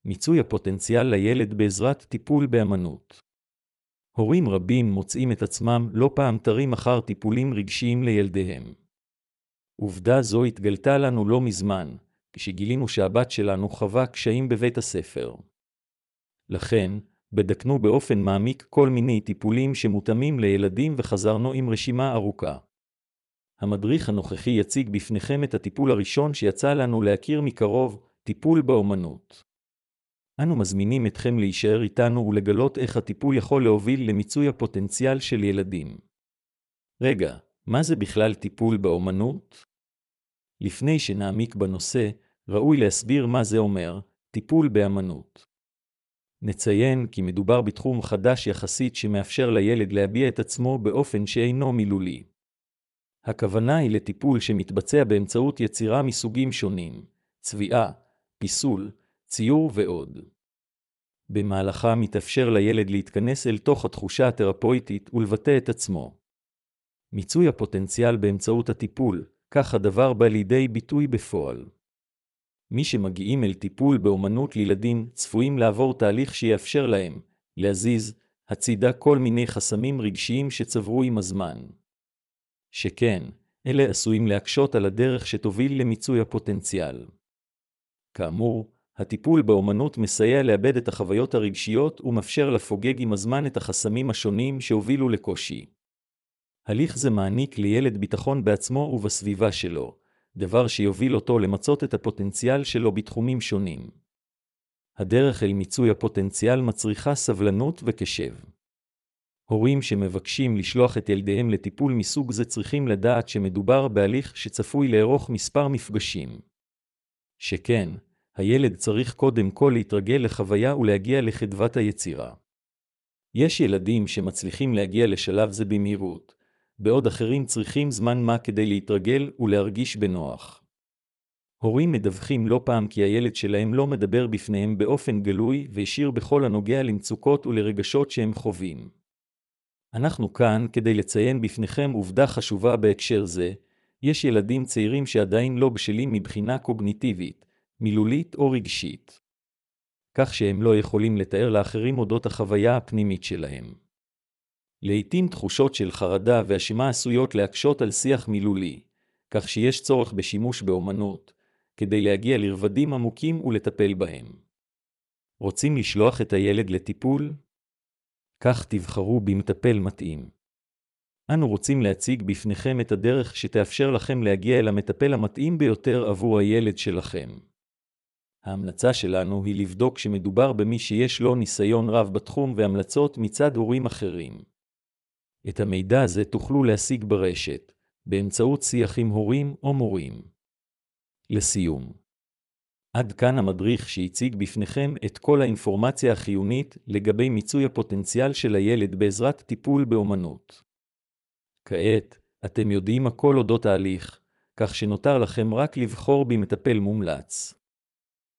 מיצוי הפוטנציאל לילד בעזרת טיפול באמנות. הורים רבים מוצאים את עצמם לא פעם תרים אחר טיפולים רגשיים לילדיהם. עובדה זו התגלתה לנו לא מזמן, כשגילינו שהבת שלנו חווה קשיים בבית הספר. לכן, בדקנו באופן מעמיק כל מיני טיפולים שמותאמים לילדים וחזרנו עם רשימה ארוכה. המדריך הנוכחי יציג בפניכם את הטיפול הראשון שיצא לנו להכיר מקרוב, טיפול באומנות. אנו מזמינים אתכם להישאר איתנו ולגלות איך הטיפול יכול להוביל למיצוי הפוטנציאל של ילדים. רגע, מה זה בכלל טיפול באומנות? לפני שנעמיק בנושא, ראוי להסביר מה זה אומר, טיפול באמנות. נציין כי מדובר בתחום חדש יחסית שמאפשר לילד להביע את עצמו באופן שאינו מילולי. הכוונה היא לטיפול שמתבצע באמצעות יצירה מסוגים שונים, צביעה, פיסול, ציור ועוד. במהלכה מתאפשר לילד להתכנס אל תוך התחושה התרפויטית ולבטא את עצמו. מיצוי הפוטנציאל באמצעות הטיפול, כך הדבר בא לידי ביטוי בפועל. מי שמגיעים אל טיפול באומנות לילדים צפויים לעבור תהליך שיאפשר להם להזיז הצידה כל מיני חסמים רגשיים שצברו עם הזמן. שכן, אלה עשויים להקשות על הדרך שתוביל למיצוי הפוטנציאל. כאמור, הטיפול באומנות מסייע לאבד את החוויות הרגשיות ומאפשר לפוגג עם הזמן את החסמים השונים שהובילו לקושי. הליך זה מעניק לילד ביטחון בעצמו ובסביבה שלו, דבר שיוביל אותו למצות את הפוטנציאל שלו בתחומים שונים. הדרך אל מיצוי הפוטנציאל מצריכה סבלנות וקשב. הורים שמבקשים לשלוח את ילדיהם לטיפול מסוג זה צריכים לדעת שמדובר בהליך שצפוי לארוך מספר מפגשים. שכן, הילד צריך קודם כל להתרגל לחוויה ולהגיע לחדוות היצירה. יש ילדים שמצליחים להגיע לשלב זה במהירות, בעוד אחרים צריכים זמן מה כדי להתרגל ולהרגיש בנוח. הורים מדווחים לא פעם כי הילד שלהם לא מדבר בפניהם באופן גלוי וישיר בכל הנוגע למצוקות ולרגשות שהם חווים. אנחנו כאן כדי לציין בפניכם עובדה חשובה בהקשר זה, יש ילדים צעירים שעדיין לא בשלים מבחינה קוגניטיבית, מילולית או רגשית. כך שהם לא יכולים לתאר לאחרים אודות החוויה הפנימית שלהם. לעתים תחושות של חרדה ואשמה עשויות להקשות על שיח מילולי, כך שיש צורך בשימוש באומנות, כדי להגיע לרבדים עמוקים ולטפל בהם. רוצים לשלוח את הילד לטיפול? כך תבחרו במטפל מתאים. אנו רוצים להציג בפניכם את הדרך שתאפשר לכם להגיע אל המטפל המתאים ביותר עבור הילד שלכם. ההמלצה שלנו היא לבדוק שמדובר במי שיש לו ניסיון רב בתחום והמלצות מצד הורים אחרים. את המידע הזה תוכלו להשיג ברשת, באמצעות שיח עם הורים או מורים. לסיום. עד כאן המדריך שהציג בפניכם את כל האינפורמציה החיונית לגבי מיצוי הפוטנציאל של הילד בעזרת טיפול באומנות. כעת, אתם יודעים הכל אודות ההליך, כך שנותר לכם רק לבחור במטפל מומלץ.